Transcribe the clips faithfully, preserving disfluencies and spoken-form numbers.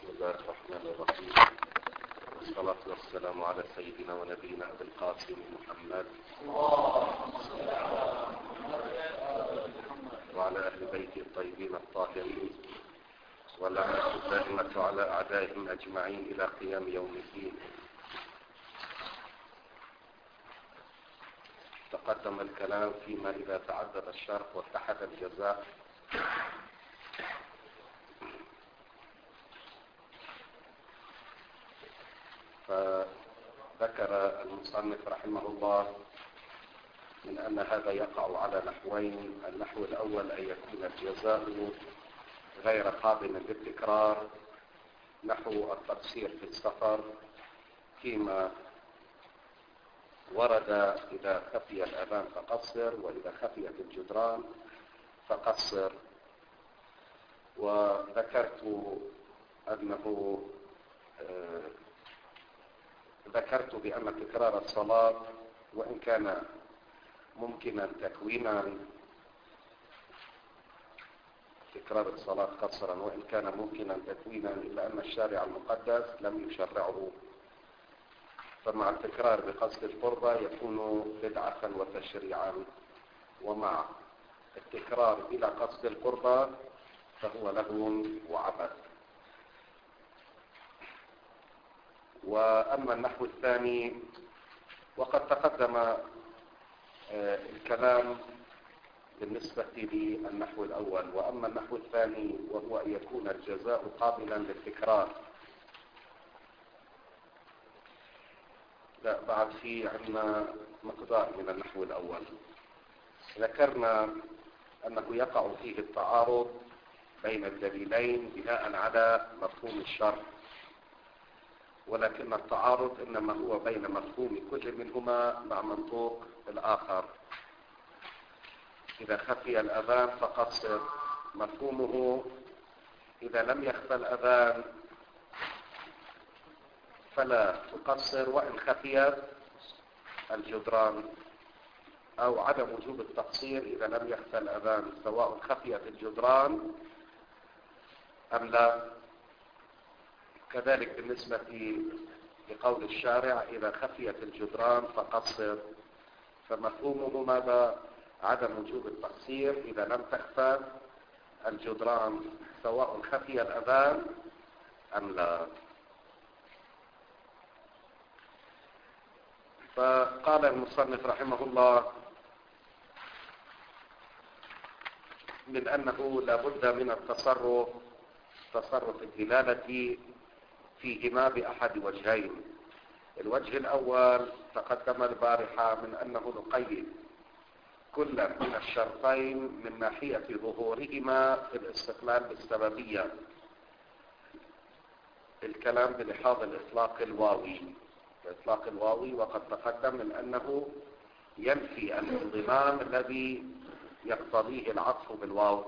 بسم الله الرحمن الرحيم، والصلاة والسلام على سيدنا ونبينا أبي القاسم محمد وعلى أهل بيته الطيبين الطاهرين، واللعنة الدائمة على أعدائهم أجمعين إلى قيام يوم الدين. تقدم الكلام فيما إذا تعذر الشرط واتحد الجزاء. فذكر المصنف رحمه الله من أن هذا يقع على نحوين. النحو الأول أن يكون الجزاء غير قابل للتكرار، نحو التقصير في السفر فيما ورد إذا خفي الأذان فقصر، وإذا خفيت الجدران فقصر. وذكرت أنه آه ذكرت بأن تكرار الصلاة وإن كان ممكنا تكوينا، تكرار الصلاة قصرا وإن كان ممكنا تكوينا، إلا أن الشارع المقدس لم يشرعه، فمع التكرار بقصد القربة يكون بدعة وتشريعا، ومع التكرار بلا قصد القربة فهو لغو وعبث. وأما النحو الثاني وقد تقدم الكلام بالنسبة للنحو الأول، وأما النحو الثاني وهو أن يكون الجزاء قابلا للتكرار. لا، بعد في عندنا مقدار من النحو الأول. ذكرنا أنه يقع فيه التعارض بين الدليلين بناء على مفهوم الشرع، ولكن التعارض إنما هو بين مفهوم كل منهما مع منطوق الآخر. إذا خفي الأذان فقصر، مفهومه إذا لم يخفى الأذان فلا تقصر وإن خفيت الجدران، أو عدم وجوب التقصير إذا لم يخفى الأذان سواء خفيت الجدران أم لا. كذلك بالنسبة لقول الشارع إذا خفيت الجدران فقصر، فمفهومه ماذا؟ عدم وجوب التقصير إذا لم تخفى الجدران سواء خفي الأذان أم لا. فقال المصنف رحمه الله من أنه لابد من التصرف تصرف الدلالة فيهما بأحد وجهين. الوجه الأول تقدم البارحة من أنه نقيد كل من الشرطين من ناحية ظهورهما في الاستقلال بالسببية، الكلام بلحاظ الإطلاق الواوي الإطلاق الواوي وقد تقدم من أنه ينفي الانضمام الذي يقتضيه العطف بالواو،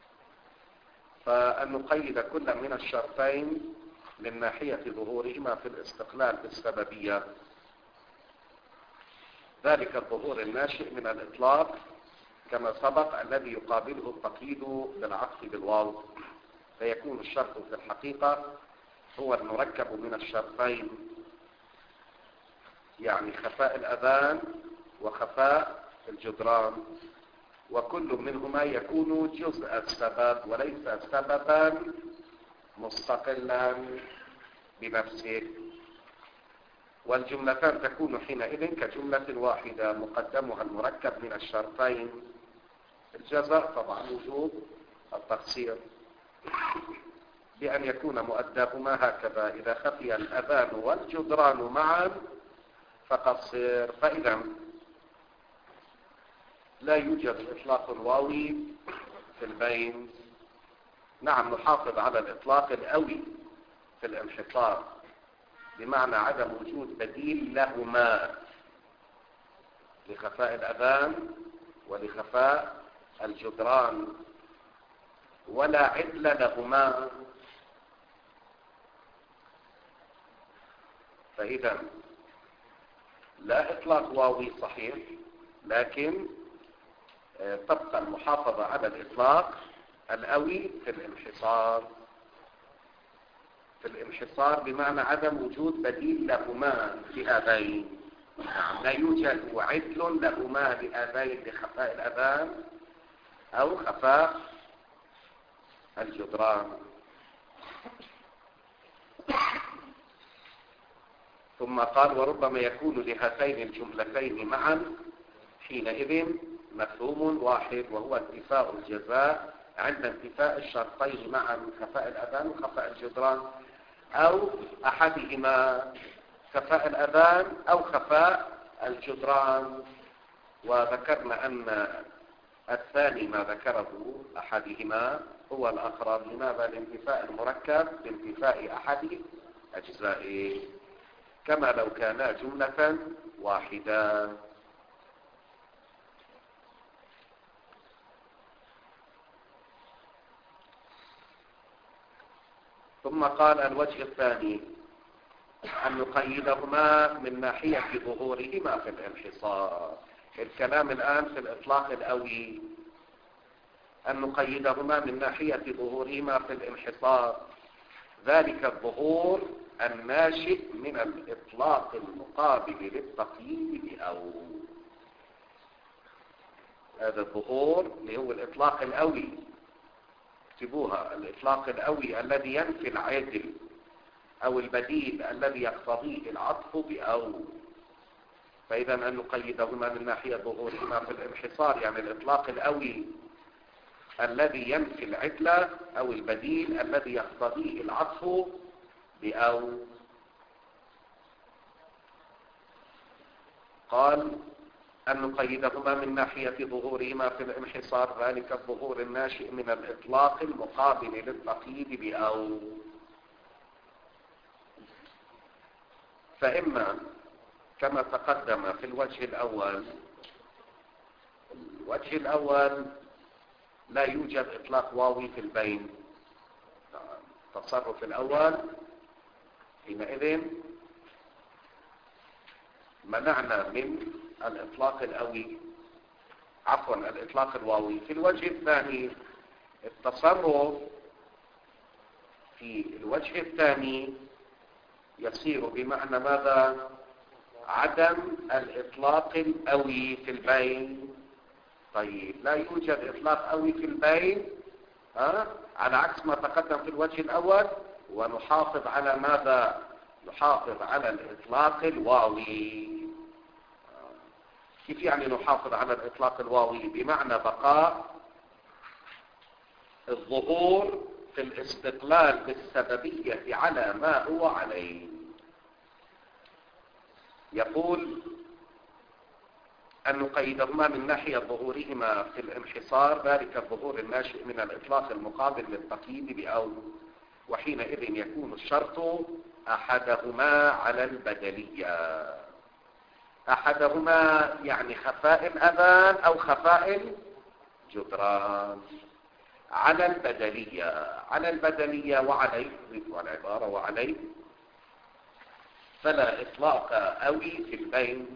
فأن نقيد كل من الشرطين من ناحية ظهورهما في الاستقلال بالسببية، ذلك الظهور الناشئ من الإطلاق كما سبق الذي يقابله التقييد بالعطف بالواو، فيكون الشرط في الحقيقة هو المركب من الشرطين، يعني خفاء الأذان وخفاء الجدران، وكل منهما يكون جزء السبب وليس سببا مستقلا بنفسه، والجملتان تكون حينئذ كجملة واحدة مقدمها المركب من الشرطين. الجزاء طبعا وجوب التقصير بأن يكون مؤداهما هكذا: إذا خفي الأذان والجدران معا فقصر. فإذا لا يوجد إطلاق واوي في البين. نعم، نحافظ على الإطلاق الأوي في الانحصار بمعنى عدم وجود بديل لهما لخفاء الأذان ولخفاء الجدران، ولا عدل لهما. فإذا لا إطلاق واوي صحيح، لكن تبقى المحافظة على الإطلاق الأوي في الانحصار في الانحصار بمعنى عدم وجود بديل لهما لهذين. نعم، لا يوجد عدل لهما لهذين لخفاء الأذان أو خفاء الجدران. ثم قال وربما يكون لهاتين الجملتين معا حينئذ مفهوم واحد، وهو انتفاء الجزاء عند انتفاء الشرطين معا، خفاء الأذان وخفاء الجدران، أو أحدهما خفاء الأذان أو خفاء الجدران. وذكرنا أن الثاني ما ذكره أحدهما هو الأقرب. لماذا؟ لانتفاء المركب بانتفاء أحد أجزائه، كما لو كانا جملة واحدة. ثم قال الوجه الثاني أن نقيدهما من ناحية ظهورهما في الانحصار. الكلام الآن في الإطلاق الأوي، أن نقيدهما من ناحية ظهورهما في الانحصار، ذلك الظهور الناشئ من الإطلاق المقابل للتقييد بأو. هذا الظهور اللي هو الإطلاق الأوي، اكتبوها، الإطلاق الأوي الذي ينفي العدل أو البديل الذي يقتضيه العطف بأو. فإذا أن نقيدهما من ناحية ظهورهما في الانحصار يعني الإطلاق الأوي الذي ينفي العدل أو البديل الذي يقتضيه العطف بأو. قال أن نقيدهما من ناحية ظهورهما في الانحصار ذلك الظهور الناشئ من الإطلاق المقابل للتقييد بأو. فإما كما تقدم في الوجه الأول، الوجه الأول لا يوجد إطلاق واوي في البين. التصرف الأول حينئذ منعنا من الإطلاق الأوي، عفوا الإطلاق الواوي. في الوجه الثاني التصرف في الوجه الثاني يصير بمعنى ماذا؟ عدم الإطلاق الأوي في البين. طيب لا يوجد إطلاق أوي في البين أه؟ على عكس ما تقدم في الوجه الأول، ونحافظ على ماذا؟ نحافظ على الإطلاق الواوي. كيف يعني نحافظ على الإطلاق الواوي؟ بمعنى بقاء الظهور في الاستقلال بالسببية على ما هو عليه. يقول أن نقيدهما من ناحية ظهورهما في الانحصار ذلك الظهور الناشئ من الإطلاق المقابل للتقييد بأو، وحينئذ يكون الشرط أحدهما على البدلية. أحدهما يعني خفاء الأذان أو خفاء الجدران على البدلية. على البدلية وعليه والعبارة وعليه فلا إطلاق أوي في البين،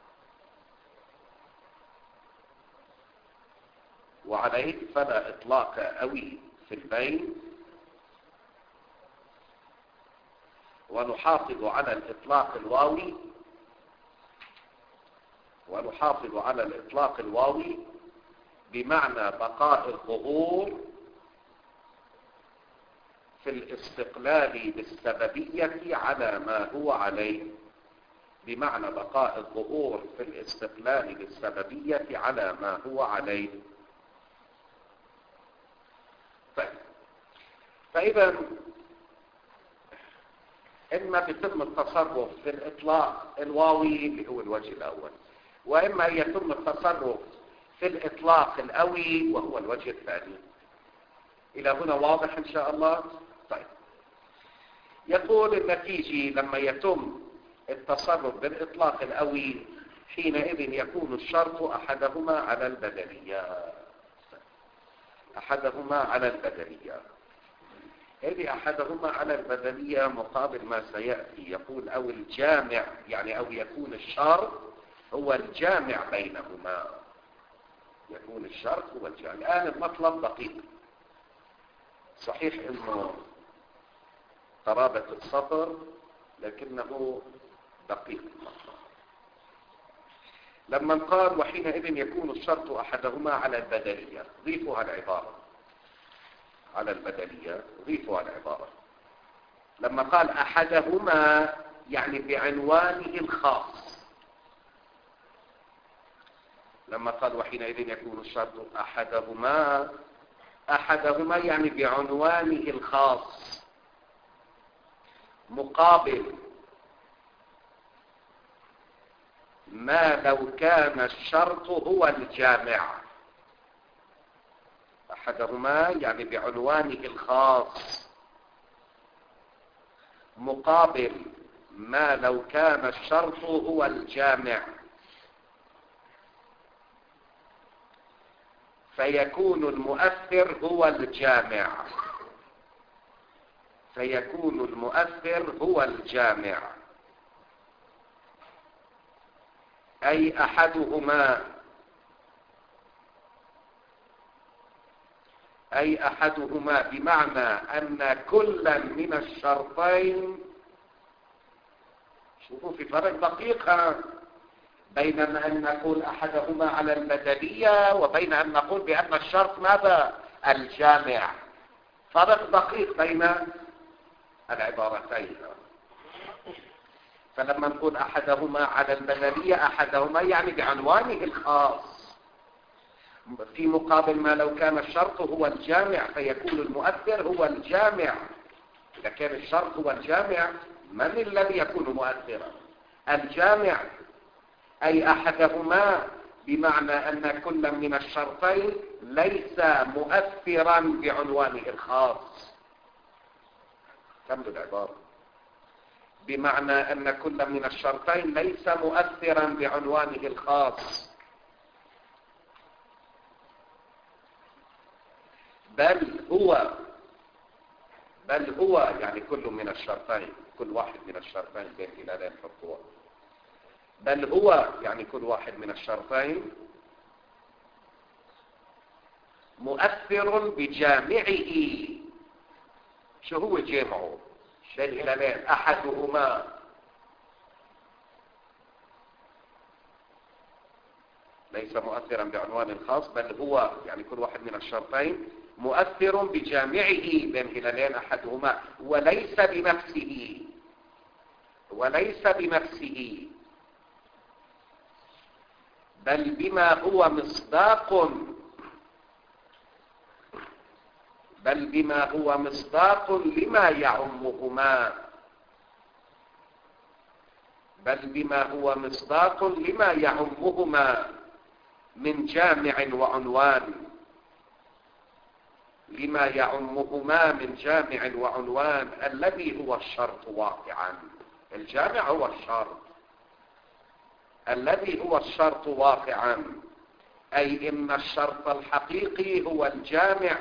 وعليه فلا إطلاق أوي في البين، ونحافظ على الإطلاق الواوي ونحافظ على الإطلاق الواوي بمعنى بقاء الظهور في الاستقلال بالسببية على ما هو عليه. بمعنى بقاء الظهور في الاستقلال بالسببية على ما هو عليه. طيب. فإذا إما بيتم التصرف في الإطلاق الواوي اللي هو الوجه الأول، وإما يتم التصرف في الإطلاق الأوي وهو الوجه الثاني. إلى هنا واضح إن شاء الله؟ طيب. يقول النتيجي لما يتم التصرف بالإطلاق الأوي حينئذ يكون الشرط أحدهما على البدلية. أحدهما على البدلية. إذ أحدهما على البدلية مقابل ما سيأتي. يقول أو الجامع، يعني أو يكون الشرط هو الجامع بينهما. يكون الشرط هو الجامع. الآن المطلب دقيق. صحيح إنه قرابة السطر لكنه دقيق. لما قال وحينئذ يكون الشرط أحدهما على البدلية، ضيفوا العبارة على البدلية، ضيفوا العبارة. لما قال أحدهما يعني بعنوانه الخاص. لما قال وحينئذ يكون الشرط أحدهما، أحدهما يعني بعنوانه الخاص، مقابل ما لو كان الشرط هو الجامع. أحدهما يعني بعنوانه الخاص، مقابل ما لو كان الشرط هو الجامع، فيكون المؤثر هو الجامع، فيكون المؤثر هو الجامع. أي أحدهما، أي أحدهما بمعنى أن كلا من الشرطين، شوفوا في فرق دقيق بين أن نقول أحدهما على البدلية وبين أن نقول بأن الشرط ماذا؟ الجامع. فرق دقيق بين العبارتين. فلما نقول أحدهما على البدلية، أحدهما يعني بعنوانه الخاص، في مقابل ما لو كان الشرط هو الجامع فيكون المؤثر هو الجامع. إذا كان الشرط هو الجامع، من الذي يكون مؤثرا؟ الجامع. أي أحدهما بمعنى أن كل من الشرطين ليس مؤثرا بعنوانه الخاص. كمل العبارة. بمعنى أن كل من الشرطين ليس مؤثرا بعنوانه الخاص، بل هو بل هو يعني كل من الشرطين، كل واحد من الشرطين بين هلالين حطوها، بل هو يعني كل واحد من الشرطين مؤثر بجامعه. شو هو جامعه؟ بين هلالين أحدهما ليس مؤثرا بعنوان خاص، بل هو يعني كل واحد من الشرطين مؤثر بجامعه بين هلالين أحدهما، وليس بنفسه، وليس بنفسه بل بما هو مصداق، بل بما هو مصداق لما يعمهما، بل بما هو مصداق لما يعمهما من جامع وعنوان، لما يعمهما من جامع وعنوان الذي هو الشرط واقعا. الجامع هو الشرط، الذي هو الشرط واقعا، أي إن الشرط الحقيقي هو الجامع،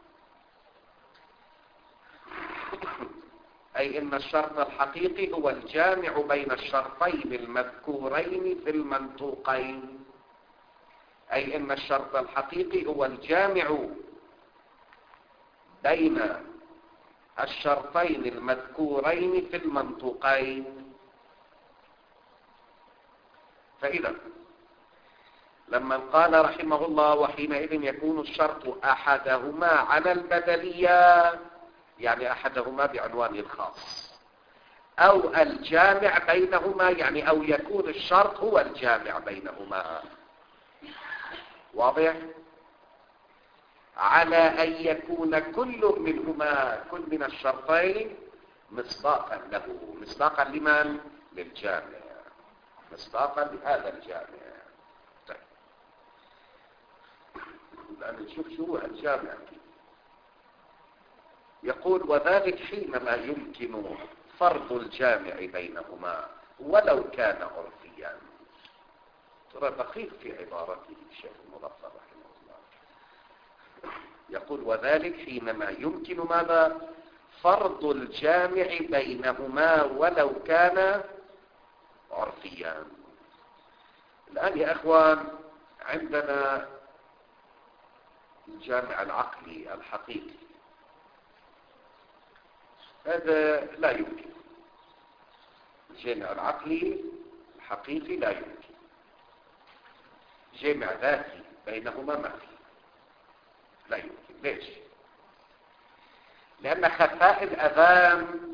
أي إن الشرط الحقيقي هو الجامع بين الشرطين المذكورين في المنطوقين، أي إن الشرط الحقيقي هو الجامع بين الشرطين المذكورين في المنطوقين. فإذا لما قال رحمه الله وحينئذ يكون الشرط أحدهما على البدلية، يعني أحدهما بعنوان الخاص، أو الجامع بينهما، يعني أو يكون الشرط هو الجامع بينهما. واضح؟ على أن يكون كل منهما، كل من الشرطين مصداقا له. مصداقا لمن؟ للجامع، مصداقا لهذا الجامع. طيب، الآن نشوف شو هو الجامع. يقول وذلك حينما يمكن فرض الجامع بينهما ولو كان عرفيا. ترى دقيق في عبارته الشيخ المظفر رحمه الله. يقول وذلك حينما يمكن ماذا؟ فرض الجامع بينهما ولو كان عرفيا. الآن يا أخوان عندنا الجامع العقلي الحقيقي، هذا لا يمكن. الجامع العقلي الحقيقي لا يمكن. جامع ذاتي بينهما ما في، لا يمكن. ليش؟ لأن خفاء الأذان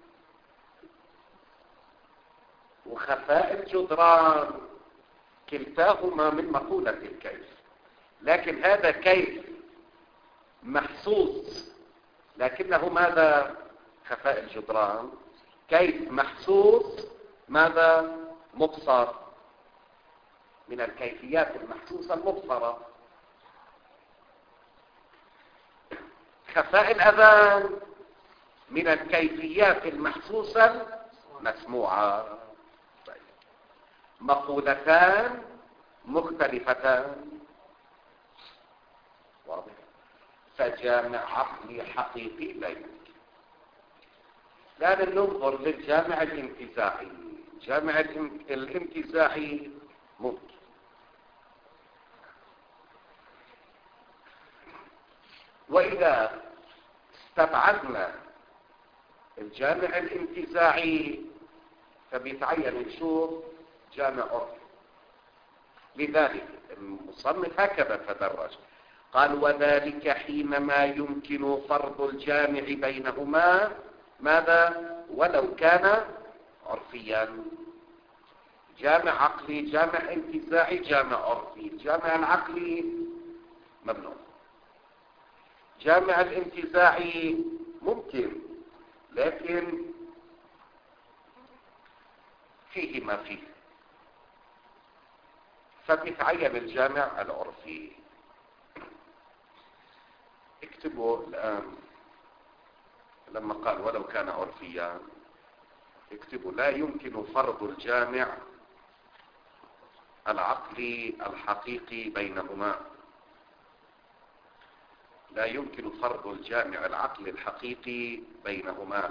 وخفاء الجدران كلتاهما من مقولة الكيف، لكن هذا كيف محسوس، لكنه ماذا؟ خفاء الجدران كيف محسوس، ماذا؟ مبصر، من الكيفيات المحسوسة المبصرة. خفاء الأذان من الكيفيات المحسوسة المسموعة. طيب. مقولتان مختلفتان، واضح؟ فجامع عقلي حقيقي لا يمكن. الآن ننظر للجامع الانتزاعي. الجامع الانتزاعي ممكن. وإذا استبعدنا الجامع الانتزاعي فبيتعين نشوف جامع عرفي. لذلك المصنف هكذا تدرج، قال: وذلك حينما يمكن فرض الجامع بينهما، ماذا؟ ولو كان عرفيا. جامع عقلي، جامع انتزاعي، جامع عرفي. الجامع العقلي ممنوع. جامع الانتزاعي ممكن، لكن فيه ما فيه، فبيتعين الجامع العرفي. اكتبوا الآن لما قال ولو كان عرفيا، اكتبوا: لا يمكن فرض الجامع العقلي الحقيقي بينهما. لا يمكن فرض الجامع العقلي الحقيقي بينهما.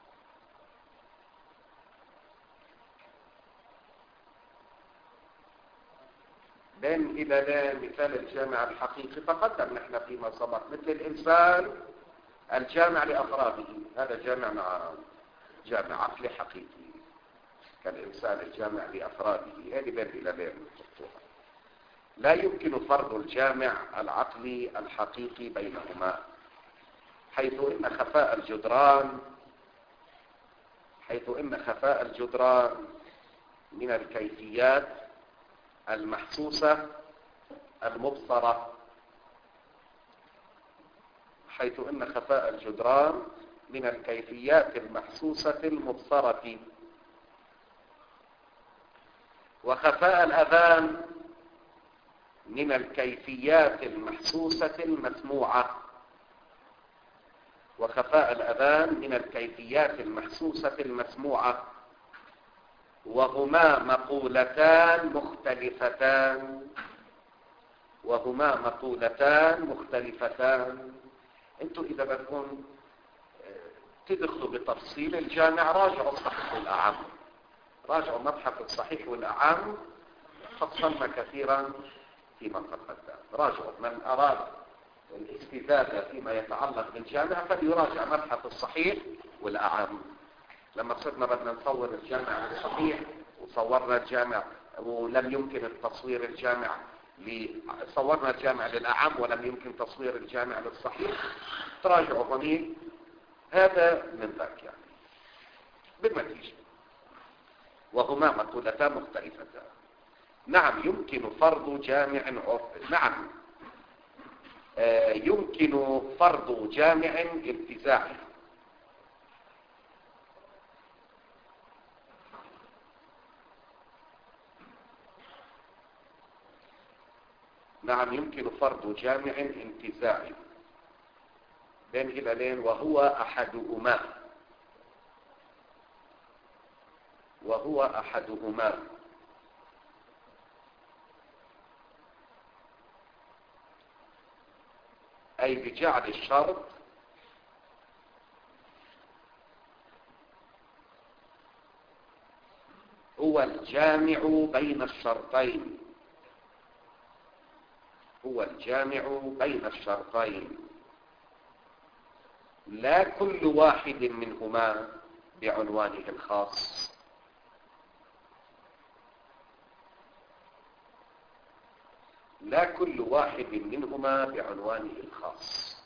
لين إلى لين مثال الجامع الحقيقي تقدم نحن فيما سبق، مثل الإنسان الجامع لأفراده، هذا جامع مع جامع عقلي حقيقي. كالإنسان الجامع لأفراده، هذه بين إلى لين. لا يمكن فرض الجامع العقلي الحقيقي بينهما، حيث إن خفاء الجدران حيث إن خفاء الجدران من الكيفيات المحسوسة المبصرة حيث إن خفاء الجدران من الكيفيات المحسوسة المبصرة، وخفاء الأذان من الكيفيات المحسوسة المسموعة. وخفاء الأذان من الكيفيات المحسوسة المسموعة، وهما مقولتان مختلفتان وهما مقولتان مختلفتان. انتوا إذا بدكم تدخلوا بتفصيل الجامع راجعوا الصحيح والأعم، راجعوا مبحث الصحيح والأعم، فصلنا كثيرا فيما قد قدم. راجعوا من أراد الاستزادة فيما يتعلق بالجامع فليراجع مبحث الصحيح والأعم. لما صرنا بدنا نصور الجامع الصحيح وصورنا الجامع ولم يمكن التصوير الجامع صورنا الجامع للأعم ولم يمكن تصوير الجامع للصحيح، تراجعوا ضمير هذا من ذاك. يعني بالنتيجة وهما مقولتان مختلفتان. نعم يمكن فرض جامع عرفي، نعم آه يمكن فرض جامع انتزاعي. نعم يمكن فرض جامع انتزاعي بين هلالين، وهو أحدهما وهو أحدهما أي بجعل الشرط هو الجامع بين الشرطين هو الجامع بين الشرطين لا كل واحد منهما بعنوانه الخاص. لا كل واحد منهما بعنوانه الخاص.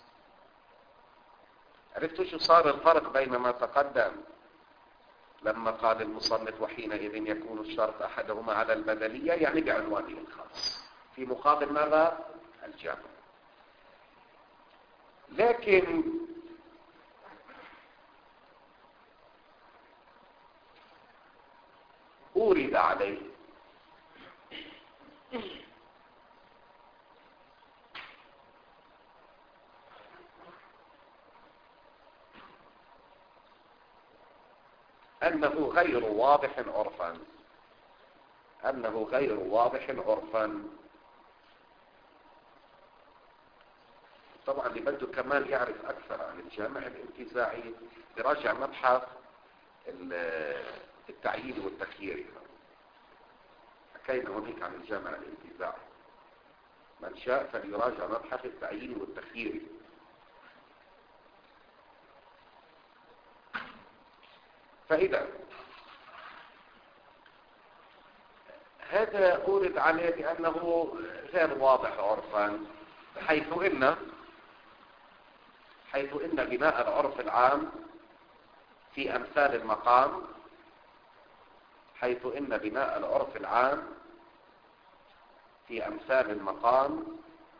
عرفتوا شو صار الفرق بين ما تقدم لما قال المصنف وحينئذ يكون الشرط أحدهما على البدلية، يعني بعنوانه الخاص، في مقابل ماذا؟ الجمع. لكن أورد عليه أنه غير واضح عرفا، أنه غير واضح عرفا. طبعا اللي بده كمان يعرف أكثر عن الجامع الانتزاعي يراجع مبحث التعيين والتخيير. حكينا هناك عن الجامع الانتزاعي، من شاء فليراجع مبحث التعيين والتخيير. فإذا هذا أورد عليه بأنه غير واضح عرفا، حيث إن حيث إن بناء العرف العام في أمثال المقام حيث إن بناء العرف العام في أمثال المقام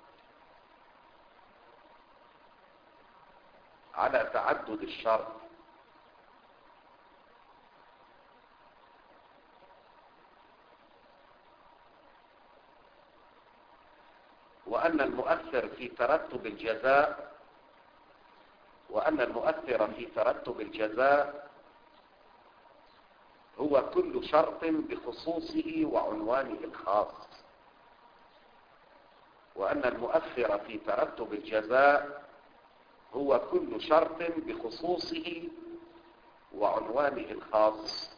على تعدد الشرط، وأن المؤثر في ترتب الجزاء وأن المؤثر في ترتب الجزاء هو كل شرط بخصوصه وعنوانه الخاص، وأن المؤثر في ترتب الجزاء هو كل شرط بخصوصه وعنوانه الخاص.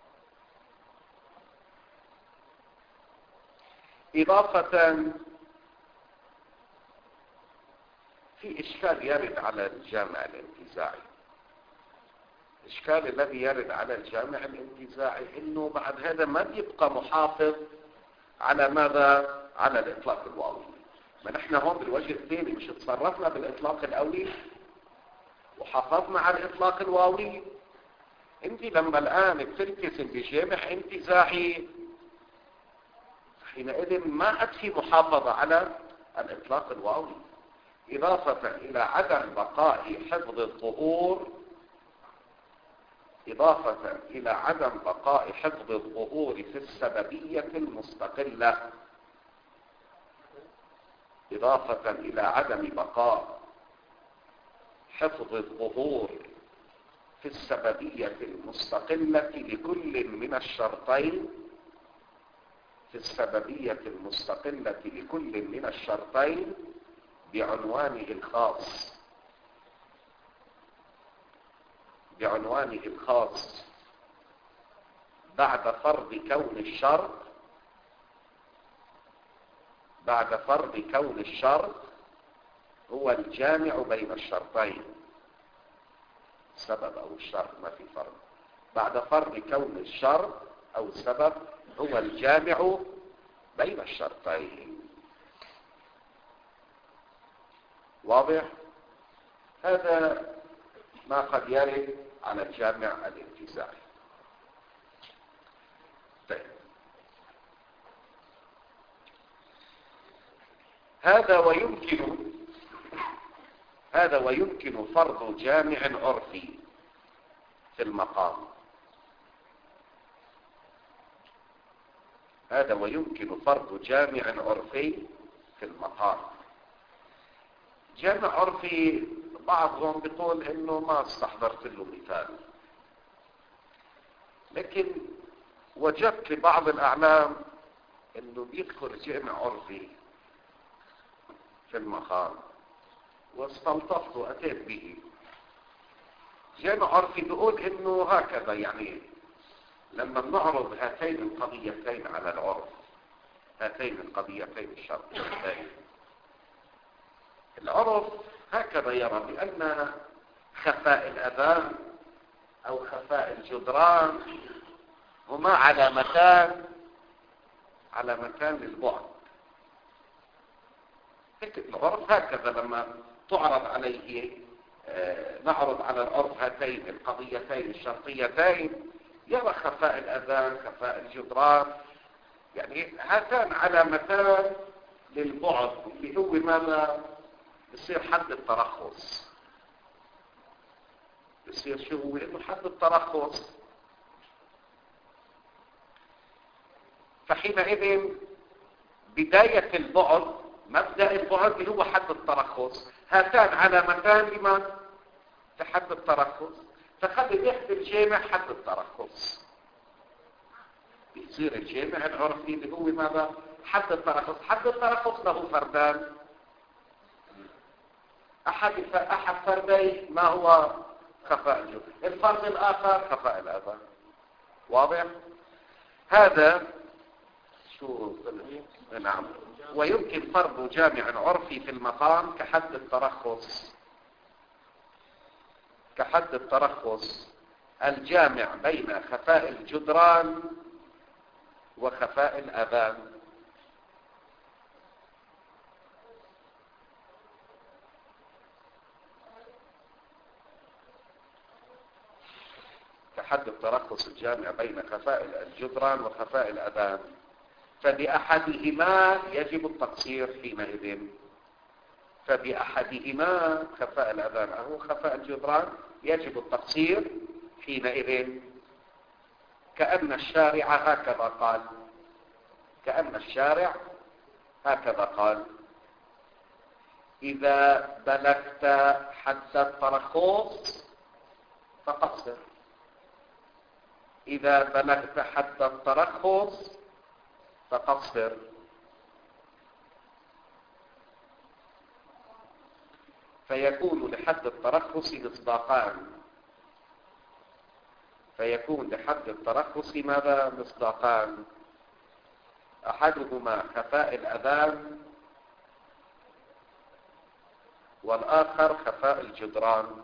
إضافة في إشكال يرد على الجامع الانتزاعي. الإشكال الذي يرد على الجامع الانتزاعي إنه بعد هذا ما بيبقى محافظ على ماذا؟ على الإطلاق الواوي. ما نحن هون بالوجه الثاني مش تصرفنا بالإطلاق الأولي وحافظنا على الإطلاق الواوي. أنت لما الآن بتلتزم بجامع انتزاعي حينئذ ما عاد في محافظة على الإطلاق الواوي، إضافة إلى عدم بقاء حفظ الظهور إضافة إلى عدم بقاء حفظ الظهور في السببية المستقلة إضافة إلى عدم بقاء حفظ الظهور في السببية المستقلة لكل من الشرطين في السببية المستقلة لكل من الشرطين بعنوانه الخاص بعنوانه الخاص بعد فرض كون الشرط بعد فرض كون الشرط هو الجامع بين الشرطين. سبب أو الشرط ما في فرق. بعد فرض كون الشرط أو السبب هو الجامع بين الشرطين. واضح؟ هذا ما قد يرد على الجامع الانتزاعي. طيب. هذا ويمكن هذا ويمكن فرض جامع عرفي في المقام. هذا ويمكن فرض جامع عرفي في المقام. جامع عرفي بعضهم بيقول انه ما استحضرت له مثال، لكن وجدت لبعض الاعلام انه بيذكر جامع عرفي في المقام واستلطفت واتيت به. جامع عرفي بيقول انه هكذا، يعني لما بنعرض هاتين القضيتين على العرف، هاتين القضيتين الشرطيتين، العرف هكذا يرى بأن خفاء الأذان أو خفاء الجدران هما علامتان علامتان للبعد. العرف هكذا لما تعرض عليه آه نعرض على العرف هاتين القضيتين الشرطيتين يرى خفاء الأذان خفاء الجدران، يعني هاتان علامتان للبعد اللي هو ماذا؟ يصير حد الترخص. يصير شو هو؟ انه حد الترخص. فحينئذ بداية البعد مبدأ البعد اللي هو حد الترخص، هاتان علامتان لمن؟ لحد الترخص. فخلي تحت الجامع حد الترخص، بيصير الجامع العرفي اللي هو ماذا؟ حد الترخص. حد الترخص له فردان، احد احد فردي ما هو؟ خفاء الجدران. الفرد الاخر خفاء الاذان. واضح؟ هذا شو؟ نعم. ويمكن فرض جامع عرفي في المقام كحد الترخص كحد الترخص الجامع بين خفاء الجدران وخفاء الأذان. كحد الترخص الجامع بين خفاء الجدران وخفاء الأذان، فبأحدهما يجب التقصير حينئذ. فبأحدهما خفاء الأذان أو خفاء الجدران يجب التقصير حينئذ، كأن الشارع هكذا قال كأن الشارع هكذا قال إذا بلغت حد الترخص فقصر. إذا بلغت حد الترخص فقصر. فيكون لحد الترخص مصداقان. فيكون لحد الترخص ماذا؟ مصداقان. أحدهما خفاء الأذان والآخر خفاء الجدران.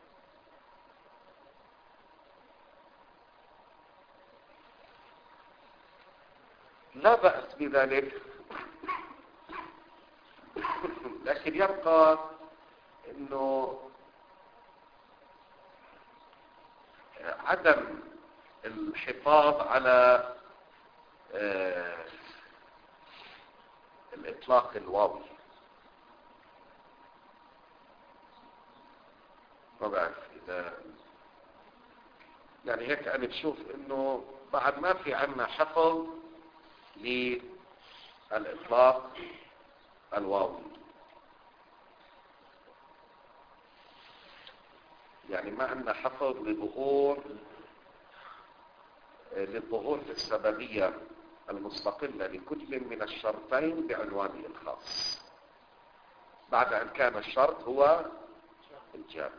لا بأس بذلك، لكن يبقى انه عدم الحفاظ على آه الإطلاق الواوي. ما بعرف إذا يعني هيك أنا بشوف إنه بعد ما في عنا حفظ للإطلاق الواوي، يعني ما عندنا حفظ لظهور للظهور في السببية المستقلة لكل من الشرطين بعنوانه الخاص بعد أن كان الشرط هو الجامع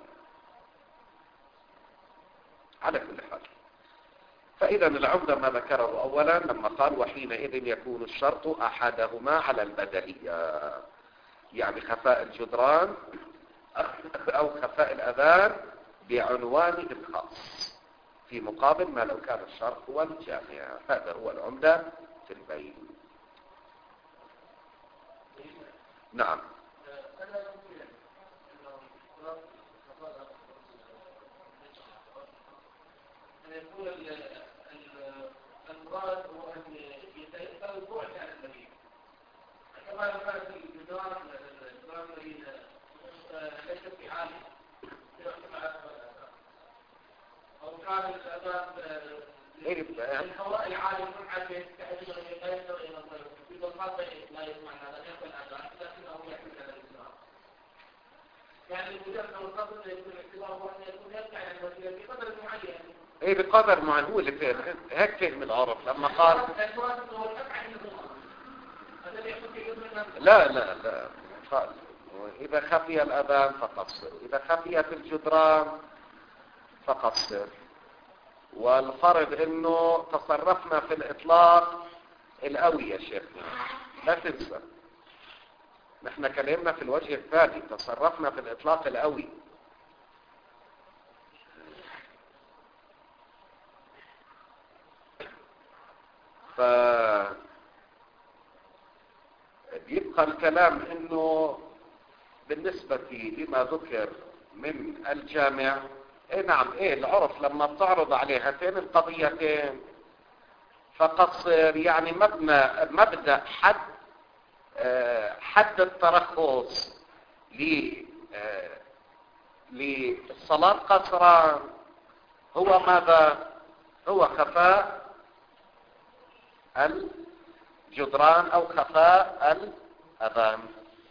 على كل حال. فإذا العمدة ما ذكره أولا لما قال وحينئذ يكون الشرط أحدهما على البدلية، يعني خفاء الجدران أو خفاء الأذان بعنوانه الخاص في مقابل ما لو كان الشرط هو الجامع. هذا هو العمدة في البين. نعم. يقول المراد هو أن يتأثر البعد عن المدينة، كما لو كانت الجدران الجدران المدينة ليست بعالي أو كان الأذان الهواء العالي منعكس كأنه يتأثر إلى الضيف في ضغط لا يسمع هذا يقبل الأذان لكنه يحمل هذا الإسلام. يعني المجرد القصد يكون الاعتبار هو أن يكون يرجع إلى المدينة بقدر معين. ايه بقدر معين، هو اللي فهم هيك فهم العرف لما قال لا لا لا قال إذا خفي الأذان فقصر، إذا خفيت الجدران فقصر. والفرض إنه تصرفنا في الإطلاق القوي يا شيخنا، لا تنسى نحن كلمنا في الوجه الثاني تصرفنا في الإطلاق القوي. ف بيبقى الكلام انه بالنسبة لما ذكر من الجامع، ايه نعم، ايه العرف لما بتعرض عليه هاتين القضيتين فقد صير يعني مبنى مبدأ حد حد الترخص للصلاة قصرا هو ماذا؟ هو خفاء الجدران او خفاء الاذان.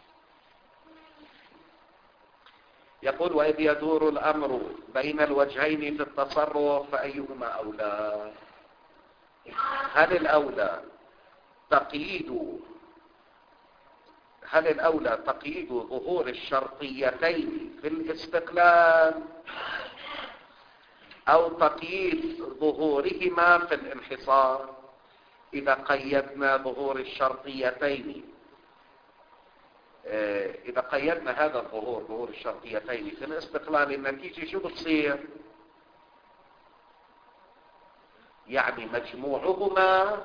يقول وإذ يدور الأمر بين الوجهين في التصرف فأيهما أولى؟ هل الأولى تقييد هل الأولى تقييد ظهور الشرطيتين في الاستقلال أو تقييد ظهورهما في الانحصار؟ إذا قيدنا ظهور الشرطيتين إذا قيدنا هذا الظهور ظهور الشرطيتين في الاستقلال، النتيجة شو بتصير؟ يعني مجموعهما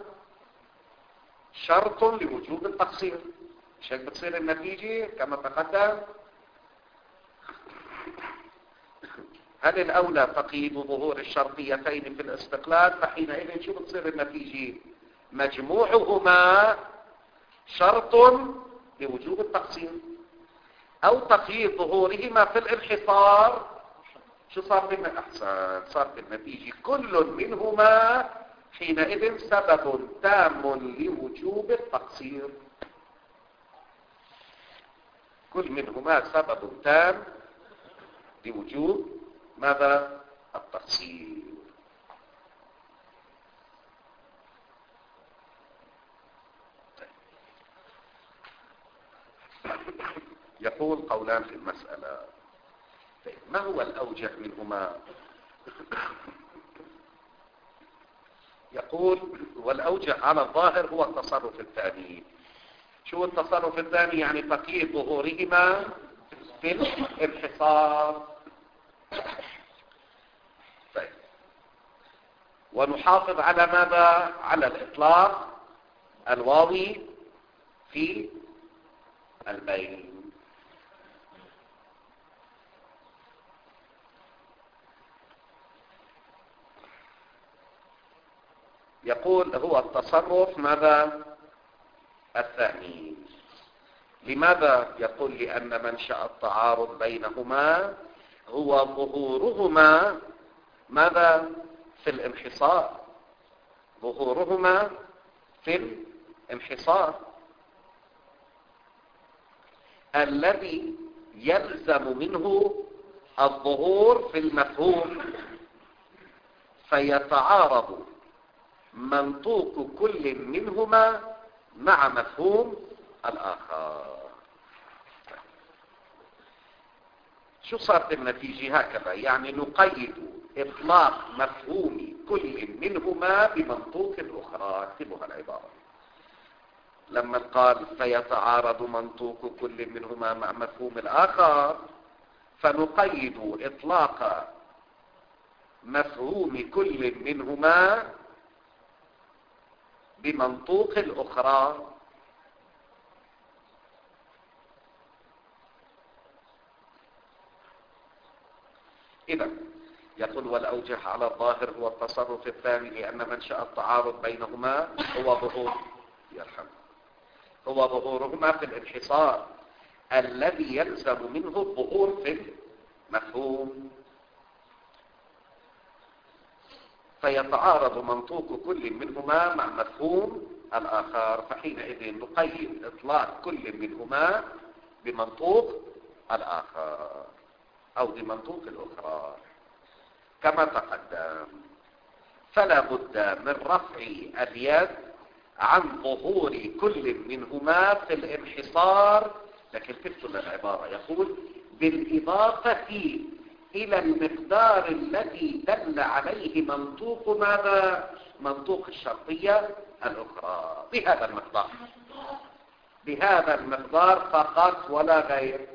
شرط لوجوب التقصير. مش هيك بتصير النتيجة كما تقدم؟ هل الأولى تقييد ظهور الشرطيتين في الاستقلال؟ فحينئذ شو بتصير النتيجة؟ مجموعهما شرط لوجوب التقصير، او تقييد ظهورهما في الانحصار. شو صار بالنتيجة؟ احسن، صار بالنتيجة كل منهما حينئذ سبب تام لوجوب التقصير. كل منهما سبب تام لوجوب ماذا؟ التقصير. يقول قولان في المسألة. ما هو الأوجه منهما؟ يقول والأوجه على الظاهر هو التصرف الثاني. شو التصرف الثاني؟ يعني تقييد ظهورهما في الانحصار. طيب، ونحافظ على ماذا؟ على الإطلاق الواوي في البين. يقول هو التصرف ماذا؟ الثاني. لماذا؟ يقول لأن منشأ التعارض بينهما هو ظهورهما ماذا؟ في الانحصار. ظهورهما في الانحصار الذي يلزم منه الظهور في المفهوم، فيتعارض منطوق كل منهما مع مفهوم الآخر. شو صارت النتيجة؟ هكذا، يعني نقيد إطلاق مفهوم كل منهما بمنطوق الأخرى. اكتبوها العبارة. لما قال فيتعارض منطوق كل منهما مع مفهوم الآخر، فنقيد إطلاق مفهوم كل منهما بمنطوق الأخرى. إذا يقول والأوجه على الظاهر هو التصرف الثاني، لأن منشأ التعارض بينهما هو ظهور يرحم هو ظهورهما في الانحصار الذي يلزم منه الظهور في المفهوم، فيتعارض منطوق كل منهما مع مفهوم الآخر، فحينئذ نقيد إطلاق كل منهما بمنطوق الآخر أو بمنطوق الأخرى كما تقدم. فلا بد من رفع اليد عن ظهور كل منهما في الانحصار. لكن تكتب العبارة، يقول بالإضافة إلى المقدار الذي دل عليه منطوق ماذا؟ منطوق الشرطية الأخرى. بهذا المقدار بهذا المقدار فقط ولا غير.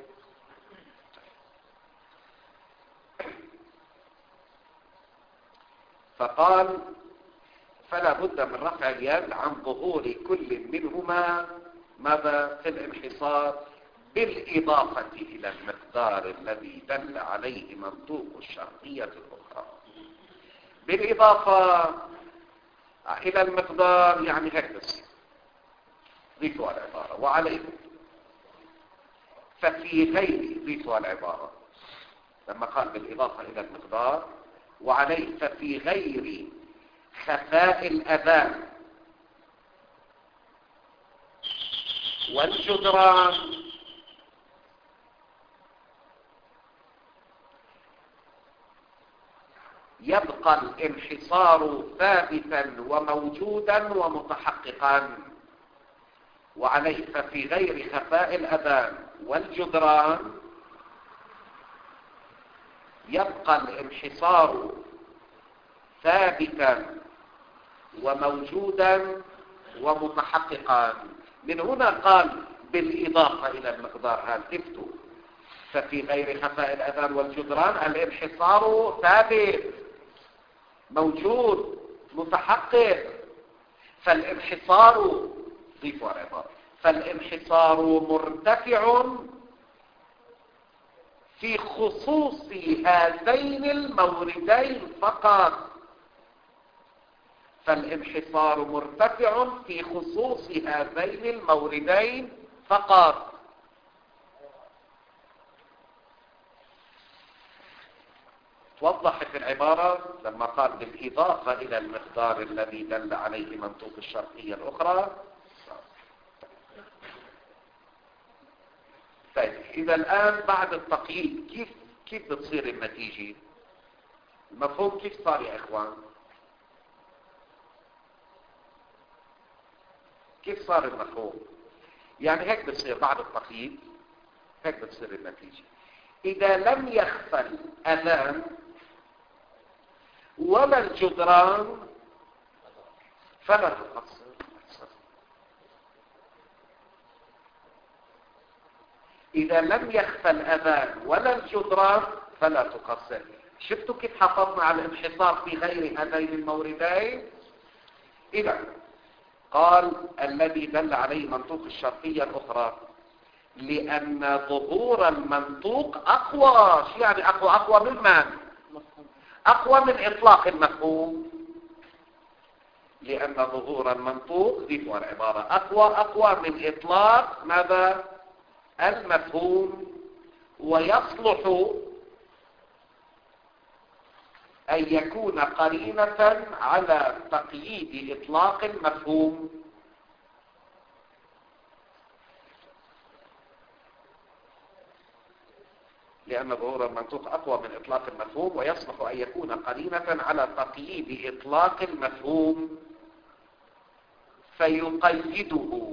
فقال فلا بد من رفع اليد عن ظهور كل منهما ماذا في الانحصار بالإضافة إلى المقدار الذي دل عليه منطوق الشرطية الأخرى. بالإضافة إلى المقدار يعني هيك بس ضيفوا العبارة وعليه ففي غير ضيفوا العبارة لما قال بالإضافة إلى المقدار وعليه ففي غير خفاء الأذان والجدران يبقى الانحصار ثابتا وموجودا ومتحققا. وعليه ففي غير خفاء الأذان والجدران يبقى الانحصار ثابتا وموجودا ومتحققا. من هنا قال بالإضافة إلى المقدار هل تفتوا ففي غير خفاء الأذان والجدران الانحصار ثابت موجود متحقق. فالانحصار ضيفوا العبارة فالانحصار مرتفع في خصوص هذين الموردين فقط. فالانحصار مرتفع في خصوص هذين الموردين فقط. توضحت العبارة لما قال بالإضافة إلى المقدار الذي دل عليه منطوق الشرطية الأخرى. طيب إذا الآن بعد التقييد كيف كيف بتصير النتيجة؟ المفهوم كيف صار يا إخوان؟ كيف صار المفهوم؟ يعني هيك بتصير بعد التقييد هيك بتصير النتيجة. إذا لم يخفى الأذان ولا الجدران فلا تقصر. إذا لم يخفى الأذان ولا الجدران فلا تقصر. شفتوا كيف حافظنا على الانحصار في غير هذين الموردين؟ إذا قال الذي دل عليه منطوق الشرطية الأخرى لأن ظهور المنطوق أقوى. شو يعني أقوى؟ أقوى من من؟ أقوى من إطلاق المفهوم. لأن ظهور المنطوق ضيفوا العبارة أقوى أقوى من إطلاق ماذا؟ المفهوم. ويصلح أن يكون قرينة على تقييد إطلاق المفهوم. لأن ظهور المنطوق أقوى من إطلاق المفهوم ويصلح أن يكون قرينة على تقييد إطلاق المفهوم فيقيده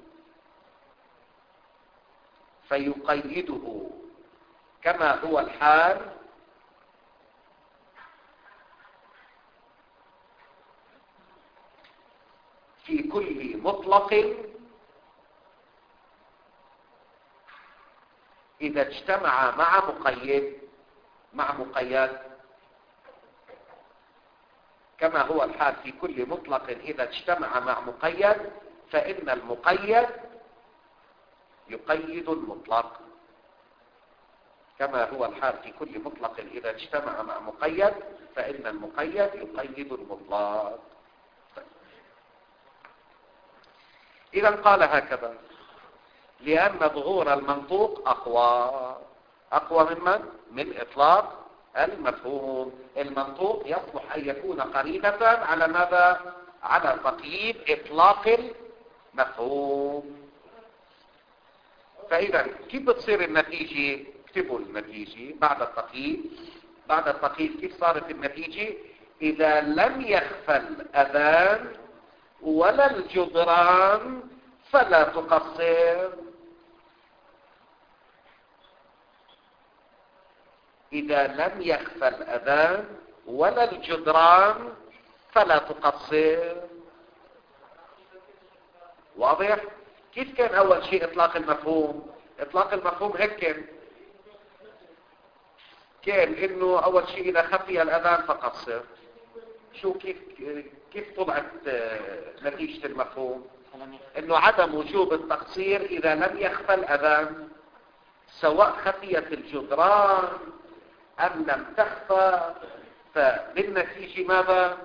فيقيده كما هو الحال في كل مطلق إذا اجتمع مع مقيد مع مقيد كما هو الحال في كل مطلق إذا اجتمع مع مقيد فإن المقيد يقيد المطلق. كما هو الحال في كل مطلق إذا اجتمع مع مقيد فإن المقيد يقيد المطلق. إذا قال هكذا لأن ظهور المنطوق أقوى أقوى من من؟ من إطلاق المفهوم. المنطوق يصلح أن يكون قرينة على ماذا؟ على تقييد إطلاق المفهوم. فإذا كيف بتصير النتيجة؟ اكتبوا النتيجة بعد التقييد. بعد التقييد كيف صارت النتيجة؟ إذا لم يخفى الأذان ولا الجدران فلا تقصر. إذا لم يخفى الأذان ولا الجدران فلا تقصر. واضح؟ كيف كان أول شيء إطلاق المفهوم؟ إطلاق المفهوم هيك كان كان إنه أول شيء إذا خفي الأذان فقصر. شو كيف كيف طلعت نتيجة المفهوم؟ انه عدم وجوب التقصير اذا لم يخفى الاذان، سواء خفيت الجدران ام لم تخفى، فبالنتيجة ماذا؟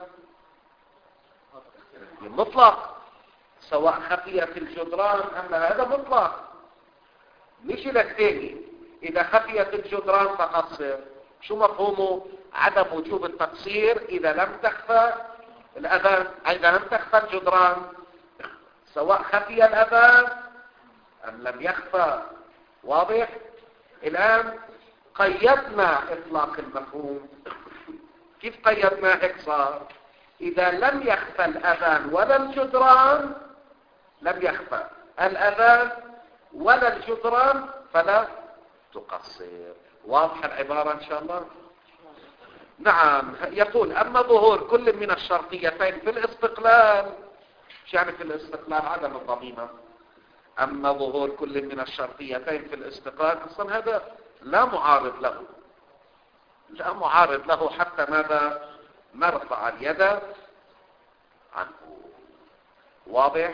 مطلق. سواء خفيت الجدران ام لا، هذا مطلق. نيجي للثاني، اذا خفيت الجدران فقصر. شو مفهومه؟ عدم وجوب التقصير اذا لم تخفى الاذان، اذا لم تخفى الجدران، سواء خفي الاذان ام لم يخفى. واضح؟ الان قيدنا اطلاق المفهوم. كيف قيدنا هيك صار؟ اذا لم يخفى الاذان ولا الجدران، لم يخفى الاذان ولا الجدران فلا تقصر. واضح العبارة ان شاء الله؟ نعم. يقول اما ظهور كل من الشرطيتين في الاستقلال، مش يعني في الاستقلال عدم الضميمة، اما ظهور كل من الشرطيتين في الاستقلال، اصلا هذا لا معارض له، لا معارض له حتى ماذا؟ نرفع اليد عنه. واضح؟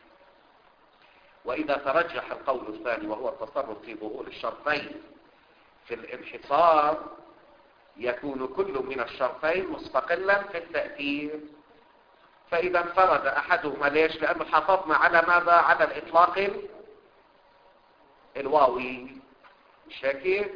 واذا ترجح القول الثاني وهو التصرف في ظهور الشرطين في الانحصار، يكون كل من الشرطين مستقلا في التأثير. فإذا انفرد أحدهما، ليش؟ لأنه حافظنا على ماذا؟ على الإطلاق الواوي. مش هيك؟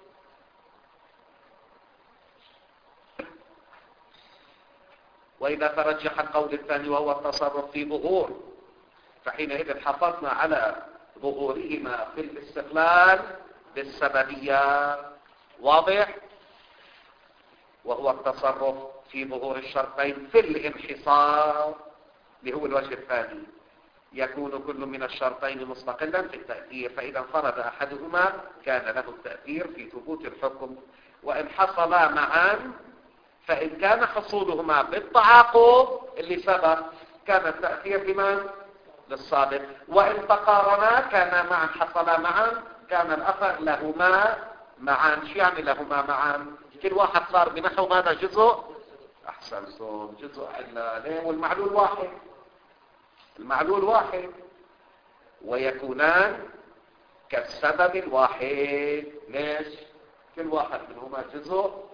وإذا ترجح القول الثاني وهو التصرف في ظهور، فحينئذ حافظنا على ظهورهما في الاستقلال بالسببية. واضح؟ وهو التصرف في ظهور الشرطين في الانحصار، اللي هو الوجه الثاني، يكون كل من الشرطين مستقلا في التأثير. فإذا انفرد أحدهما كان له التأثير في ثبوت الحكم. وإن حصلا معا، فإن كان حصولهما بالتعاقب اللي سبق، كان التأثير لمن؟ للسابق. وإن تقارنا كان معا، حصلا معا، كان الأثر لهما معا. شو يعني لهما معا؟ كل واحد صار بنحو ماذا؟ جزء. أحسنتم، جزء علان، والمعلول واحد، المعلول واحد، ويكونان كالسبب الواحد. ليش؟ كل واحد منهما جزء.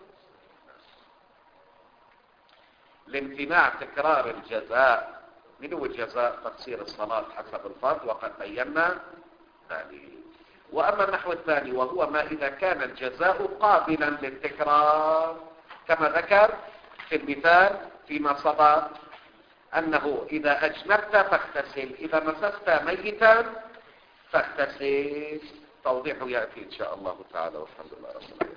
لامتناع تكرار الجزاء. من هو الجزاء؟ تقصير الصلاة حسب الفرض، وقد بينا ذلك. وأما النحو الثاني وهو ما إذا كان الجزاء قابلا للتكرار، كما ذكر في المثال فيما سبق، أنه إذا أجنبت فاغتسل، إذا مسست ميتا فاغتسل. توضيحه يأتي إن شاء الله تعالى، والحمد لله رب العالمين.